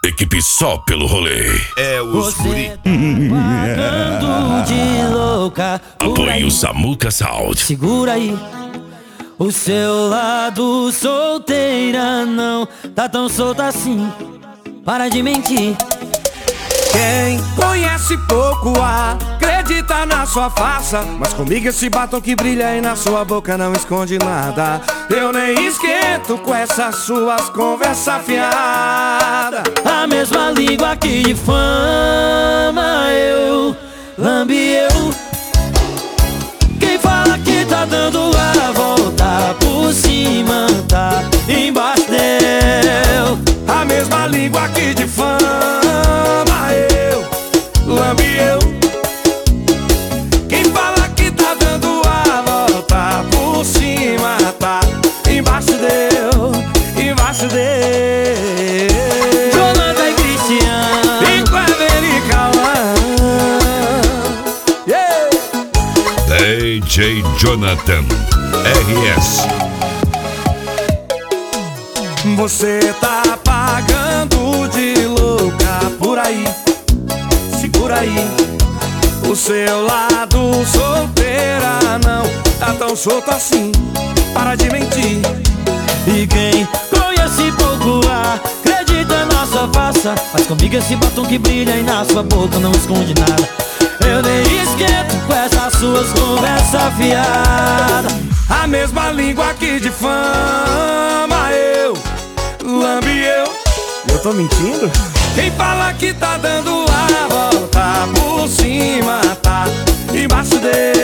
equipe só pelo rolê. É os guri. Pagando de louca. Apoie o Samuca Sound. Segura aí. O seu lado solteira não tá tão solta assim. Para de mentir. Quem conhece pouco acredita na sua farsa, mas comigo esse batom que brilha e na sua boca não esconde nada. Eu nem esquento com essas suas conversas fiadas. A mesma língua que difama eu, lambe eu. Quem fala que tá dando a volta por cima, tá embaixo deu. A mesma língua que difama eu, lambe eu. Quem fala que tá dando a volta por cima, tá embaixo deu, embaixo deu. Jonathan e Cristiano E Clever e Cauã, yeah. DJ Jonathan RS. Você tá pagando de louca por aí, segura aí. O seu lado solteira não tá tão solto assim. Para de mentir. E quem conhece pouco acredita na sua farsa, mas comigo esse batom que brilha e na sua boca não esconde nada. Eu nem esquento com essas suas conversas fiadas. A mesma língua que difama eu, lambe eu. Eu tô mentindo? Quem fala que tá dando a volta por cima, tá embaixo dele.